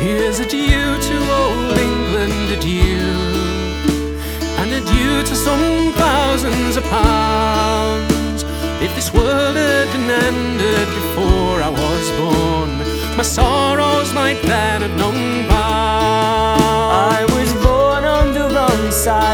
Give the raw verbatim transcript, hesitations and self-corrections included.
Here's adieu to old England, adieu, and adieu to some thousands of pounds. If this world had been ended before I was born, my sorrows might then have known bounds. I was born on the wrong side